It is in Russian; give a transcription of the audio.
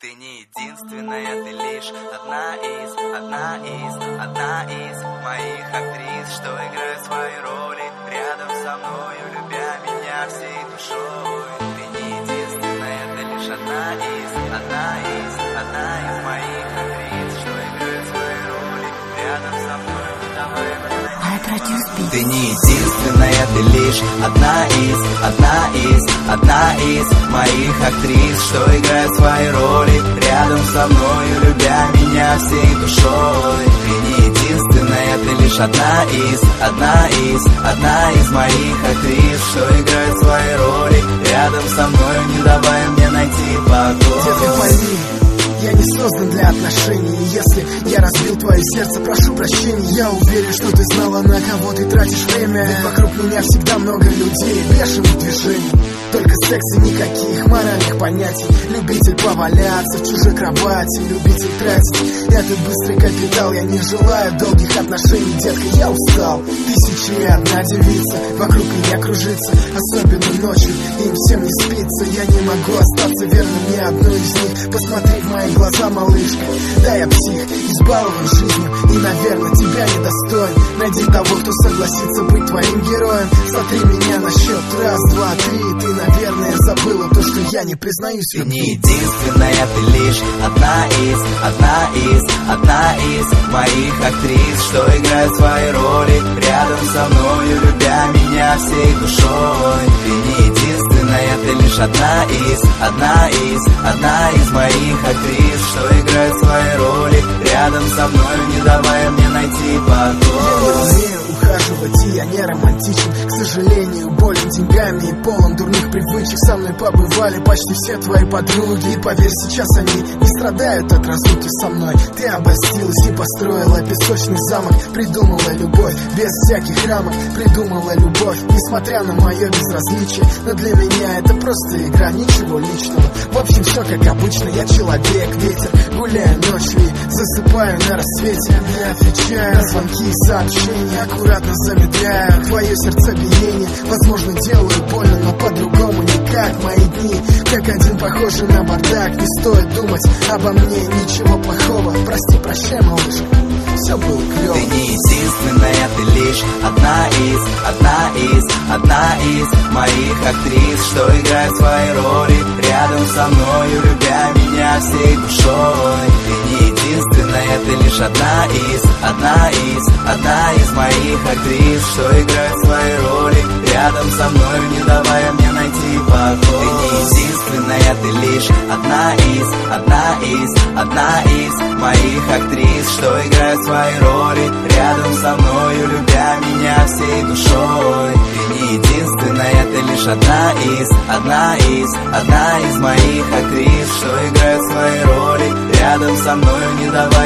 Ты не единственная, ты лишь одна из моих актрис, что играют свои роли рядом со мною, любя меня всей душой. Ты не единственная, ты лишь одна из моих актрис, что играют свои роли рядом со мной, давай мне. Ты не единственная, ты лишь одна из моих актрис, что играют свои роли рядом со мною, любя меня всей душой. Ты не единственная, ты лишь одна из моих актрис, что играют свои роли рядом со мною, не давай мне найти покой. Детка, пойми, я не создан для отношений. И если я разбил твое сердце, прошу прощения. Я уверен, что ты знала, на кого ты тратишь время. Ведь вокруг меня всегда много людей, бешеных движений. Только секс и никаких моральных понятий. Любитель поваляться в чужой кровати, любитель тратить этот быстрый капитал. Я не желаю долгих отношений, детка, я устал. Тысячи и одна девица вокруг меня кружится, особенно ночью, им всем не спится. Я не могу остаться верным ни одной из них. Посмотри в мои глаза, малышка, да я псих, избалован жизнью и, наверное, тебя недостоин. Найди того, кто согласится быть твоим героем. Смотри меня на счет раз, два, три. Ты, наверное, забыла то, что я не признаюсь в любви. Ты не единственная, ты лишь одна из моих актрис, что играют свои роли рядом со мною, любя меня всей душой. Ты не единственная, ты лишь одна из моих актрис, что играют свои роли рядом со мною, не давая мне найти покой. Ухаживать, и я не романтичен. К сожалению, болен деньгами и полон дурных привычек. Со мной побывали почти все твои подруги. И поверь, сейчас они не страдают от разлуки со мной. Ты обостилась и построила песочный замок. Придумала любовь без всяких рамок. Придумала любовь, несмотря на мое безразличие. Но для меня это просто игра, ничего личного. В общем, все как обычно, я человек, ветер. Гуляю ночью и засыпаю на рассвете. Не отвечаю на звонки и сообщения, аккуратно замедляю твое сердцебиение. Возможно, делаю больно, но по-другому никак. Мои дни как один похожи на бардак. Не стоит думать обо мне, ничего плохого. Прости, прощай, малышка, все было клево. Ты не единственная, ты лишь одна из моих актрис, что играют свои роли рядом со мною, любя меня всей душой. Ты не единственная, ты лишь одна из моих актрис, что играют свои роли рядом со мною, не давая мне найти покой. Ты не единственная, ты лишь одна из моих актрис, что играют свои роли рядом со мною, любя меня всей душой. Ты не единственная, ты лишь одна из моих актрис, что играют свои роли рядом со мною, не давая